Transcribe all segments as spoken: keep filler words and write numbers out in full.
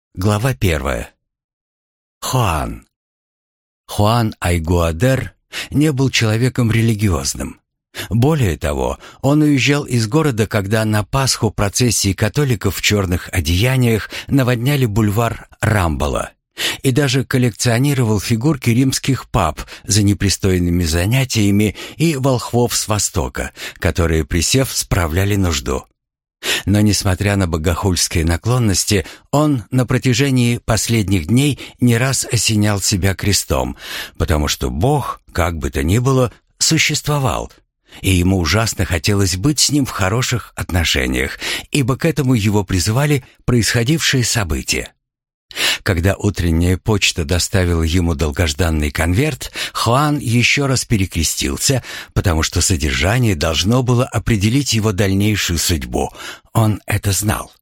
Глава первая. Хуан. Хуан Айгуадер не был человеком религиозным. Более того, он уезжал из города, когда на Пасху процессии католиков в черных одеяниях наводняли бульвар Рамбола, и даже коллекционировал фигурки римских пап за непристойными занятиями и волхвов с Востока, которые, присев, справляли нужду. Но, несмотря на богохульские наклонности, он на протяжении последних дней не раз осенял себя крестом, потому что Бог, как бы то ни было, существовал, и ему ужасно хотелось быть с ним в хороших отношениях, ибо к этому его призывали происходившие события. Когда утренняя почта доставила ему долгожданный конверт, Хуан еще раз перекрестился, потому что содержание должно было определить его дальнейшую судьбу. Он это знал.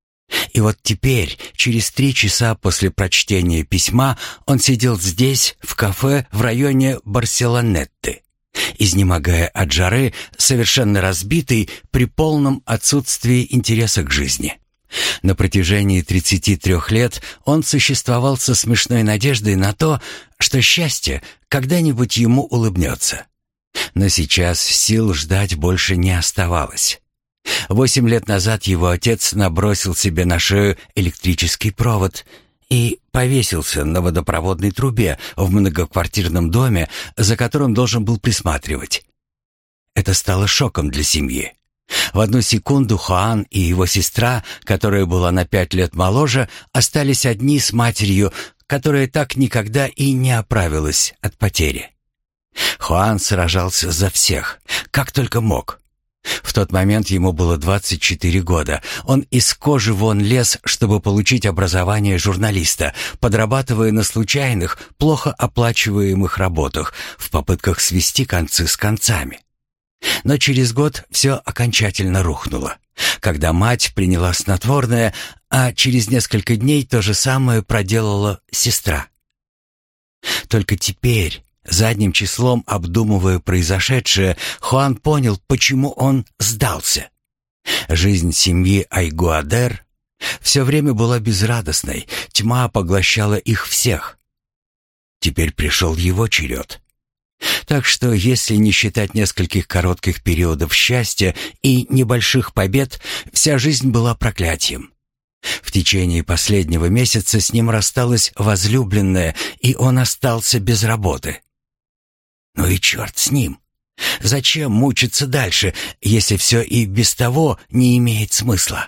И вот теперь, через три часа после прочтения письма, он сидел здесь, в кафе в районе Барселонетты, изнемогая от жары, совершенно разбитый при полном отсутствии интереса к жизни. На протяжении тридцати трёх лет он существовал со смешной надеждой на то, что счастье когда-нибудь ему улыбнется. Но сейчас сил ждать больше не оставалось. Восемь лет назад его отец набросил себе на шею электрический провод и повесился на водопроводной трубе в многоквартирном доме, за которым должен был присматривать. Это стало шоком для семьи. В одну секунду Хуан и его сестра, которая была на пять лет моложе, остались одни с матерью, которая так никогда и не оправилась от потери. Хуан сражался за всех, как только мог. В тот момент ему было двадцать четыре года. Он из кожи вон лез, чтобы получить образование журналиста, подрабатывая на случайных, плохо оплачиваемых работах в попытках свести концы с концами. Но через год все окончательно рухнуло, когда мать приняла снотворное, а через несколько дней то же самое проделала сестра. Только теперь, задним числом обдумывая произошедшее, Хуан понял, почему он сдался. Жизнь семьи Айгуадер все время была безрадостной, тьма поглощала их всех. Теперь пришел его черед. Так что, если не считать нескольких коротких периодов счастья и небольших побед, вся жизнь была проклятием. В течение последнего месяца с ним рассталась возлюбленная, и он остался без работы. Ну и черт с ним! Зачем мучиться дальше, если все и без того не имеет смысла?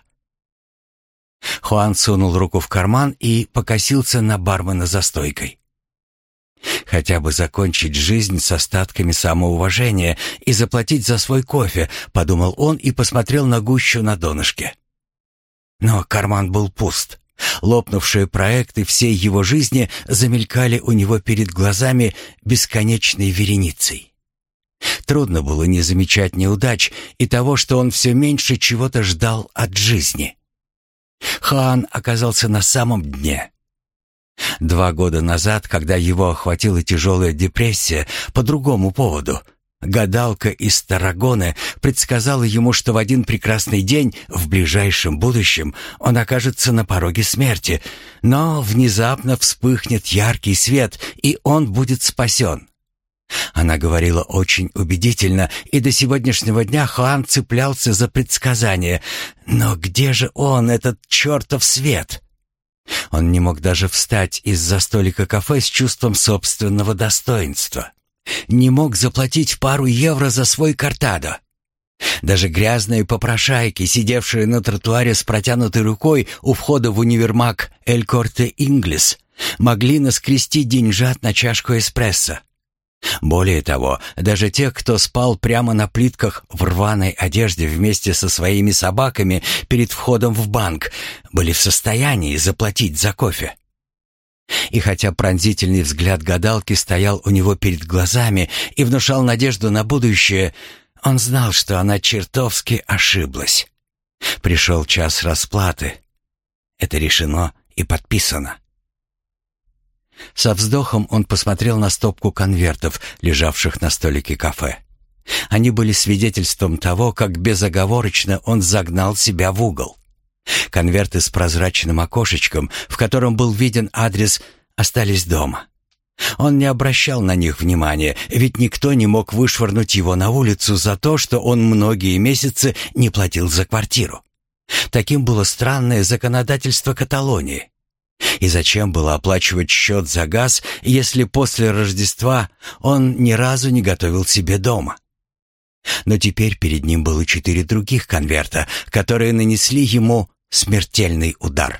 Хуан сунул руку в карман и покосился на бармена за стойкой. Хотя бы закончить жизнь с остатками самоуважения и заплатить за свой кофе, подумал он и посмотрел на гущу на донышке. Но карман был пуст. Лопнувшие проекты всей его жизни замелькали у него перед глазами бесконечной вереницей. Трудно было не замечать неудач и того, что он все меньше чего-то ждал от жизни. Хуан оказался на самом дне. Два года назад, когда его охватила тяжелая депрессия по другому поводу, гадалка из Таррагоны предсказала ему, что в один прекрасный день в ближайшем будущем он окажется на пороге смерти, но внезапно вспыхнет яркий свет, и он будет спасен. Она говорила очень убедительно, и до сегодняшнего дня Хуан цеплялся за предсказание. Но где же он, этот чертов свет? Он не мог даже встать из-за столика кафе с чувством собственного достоинства. Не мог заплатить пару евро за свой кортадо. Даже грязные попрошайки, сидевшие на тротуаре с протянутой рукой у входа в универмаг «Эль Корте Инглес», могли наскрести деньжат на чашку эспрессо. Более того, даже те, кто спал прямо на плитках в рваной одежде вместе со своими собаками перед входом в банк, были в состоянии заплатить за кофе. И хотя пронзительный взгляд гадалки стоял у него перед глазами и внушал надежду на будущее, он знал, что она чертовски ошиблась. Пришел час расплаты. Это решено и подписано. Со вздохом он посмотрел на стопку конвертов, лежавших на столике кафе. Они были свидетельством того, как безоговорочно он загнал себя в угол. Конверты с прозрачным окошечком, в котором был виден адрес, остались дома. Он не обращал на них внимания, ведь никто не мог вышвырнуть его на улицу за то, что он многие месяцы не платил за квартиру. Таким было странное законодательство Каталонии. И зачем было оплачивать счет за газ, если после Рождества он ни разу не готовил себе дома? Но теперь перед ним было четыре других конверта, которые нанесли ему смертельный удар.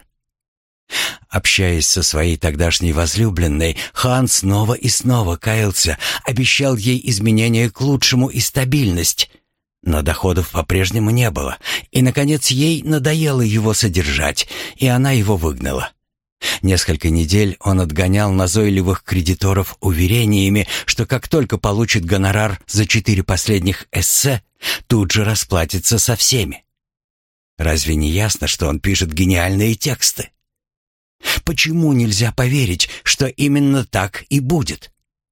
Общаясь со своей тогдашней возлюбленной, Хоан снова и снова каялся, обещал ей изменения к лучшему и стабильность. Но доходов по-прежнему не было, и, наконец, ей надоело его содержать, и она его выгнала. Несколько недель он отгонял назойливых кредиторов уверениями, что как только получит гонорар за четыре последних эссе, тут же расплатится со всеми. Разве не ясно, что он пишет гениальные тексты? Почему нельзя поверить, что именно так и будет?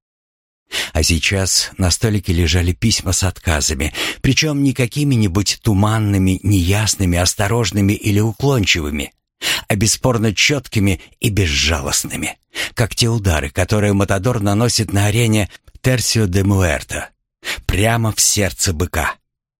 А сейчас на столике лежали письма с отказами, причем не какими-нибудь туманными, неясными, осторожными или уклончивыми, а бесспорно четкими и безжалостными, как те удары, которые Матадор наносит на арене Терсио де Муэрто, прямо в сердце быка.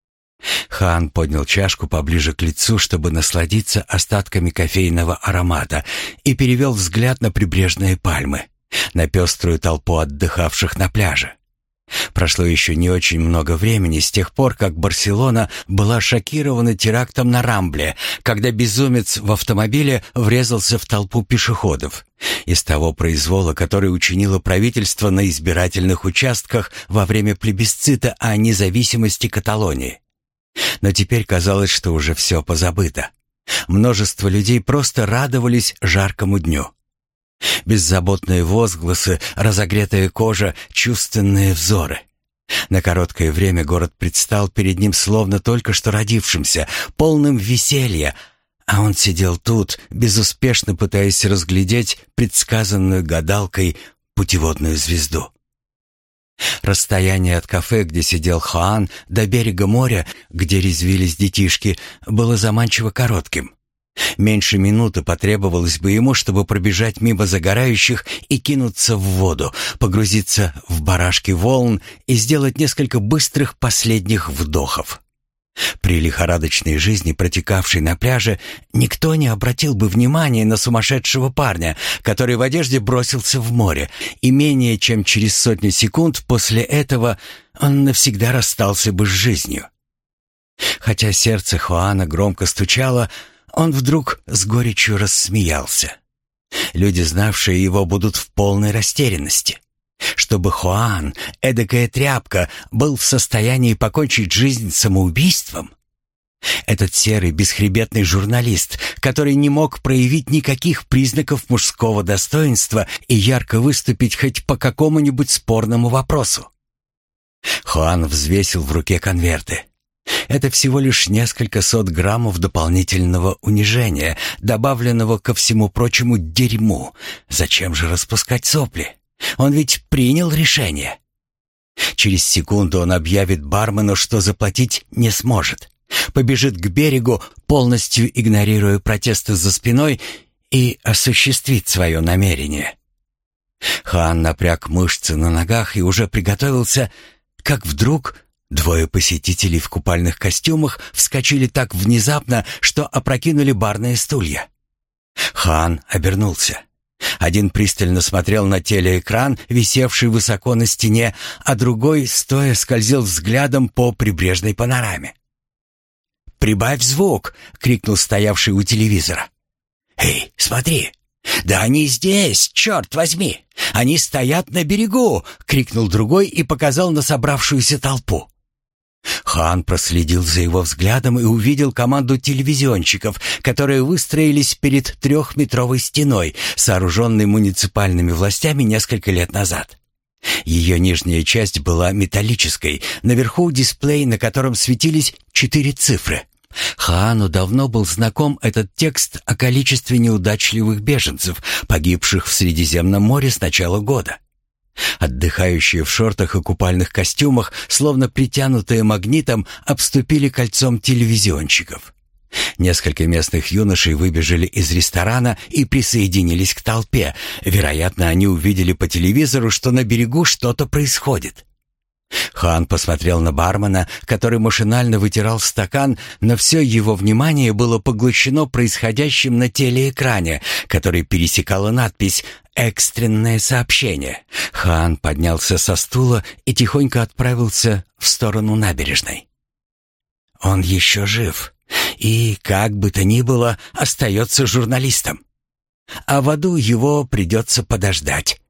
Хоан поднял чашку поближе к лицу, чтобы насладиться остатками кофейного аромата, и перевел взгляд на прибрежные пальмы, на пеструю толпу отдыхавших на пляже. Прошло еще не очень много времени с тех пор, как Барселона была шокирована терактом на Рамбле, когда безумец в автомобиле врезался в толпу пешеходов, из того произвола, который учинило правительство на избирательных участках во время плебисцита о независимости Каталонии. Но теперь казалось, что уже все позабыто. Множество людей просто радовались жаркому дню. Беззаботные возгласы, разогретая кожа, чувственные взоры. На короткое время город предстал перед ним словно только что родившимся, полным веселья, а он сидел тут, безуспешно пытаясь разглядеть предсказанную гадалкой путеводную звезду. Расстояние от кафе, где сидел Хоан, до берега моря, где резвились детишки, было заманчиво коротким. Меньше минуты потребовалось бы ему, чтобы пробежать мимо загорающих и кинуться в воду, погрузиться в барашки волн и сделать несколько быстрых последних вдохов. При лихорадочной жизни, протекавшей на пляже, никто не обратил бы внимания на сумасшедшего парня, который в одежде бросился в море, и менее чем через сотню секунд после этого он навсегда расстался бы с жизнью. Хотя сердце Хоана громко стучало, он вдруг с горечью рассмеялся. Люди, знавшие его, будут в полной растерянности. Чтобы Хоан, эдакая тряпка, был в состоянии покончить жизнь самоубийством? Этот серый бесхребетный журналист, который не мог проявить никаких признаков мужского достоинства и ярко выступить хоть по какому-нибудь спорному вопросу. Хоан взвесил в руке конверты. Это всего лишь несколько сот граммов дополнительного унижения, добавленного ко всему прочему дерьму. Зачем же распускать сопли? Он ведь принял решение. Через секунду он объявит бармену, что заплатить не сможет. Побежит к берегу, полностью игнорируя протесты за спиной, и осуществит свое намерение. Хоан напряг мышцы на ногах и уже приготовился, как вдруг двое посетителей в купальных костюмах вскочили так внезапно, что опрокинули барные стулья. Хоан обернулся. Один пристально смотрел на телеэкран, висевший высоко на стене, а другой, стоя, скользил взглядом по прибрежной панораме. «Прибавь звук!» — крикнул стоявший у телевизора. «Эй, смотри! Да они здесь, черт возьми! Они стоят на берегу!» — крикнул другой и показал на собравшуюся толпу. Хоан проследил за его взглядом и увидел команду телевизионщиков, которые выстроились перед трехметровой стеной, сооруженной муниципальными властями несколько лет назад. Ее нижняя часть была металлической, наверху дисплей, на котором светились четыре цифры. Хоану давно был знаком этот текст о количестве неудачливых беженцев, погибших в Средиземном море с начала года. Отдыхающие в шортах и купальных костюмах, словно притянутые магнитом, обступили кольцом телевизионщиков. Несколько местных юношей выбежали из ресторана и присоединились к толпе. Вероятно, они увидели по телевизору, что на берегу что-то происходит. Хуан посмотрел на бармена, который машинально вытирал стакан, но все его внимание было поглощено происходящим на телеэкране, который пересекала надпись «Экстренное сообщение». Хуан поднялся со стула и тихонько отправился в сторону набережной. Он еще жив и, как бы то ни было, остается журналистом. А в аду его придется подождать.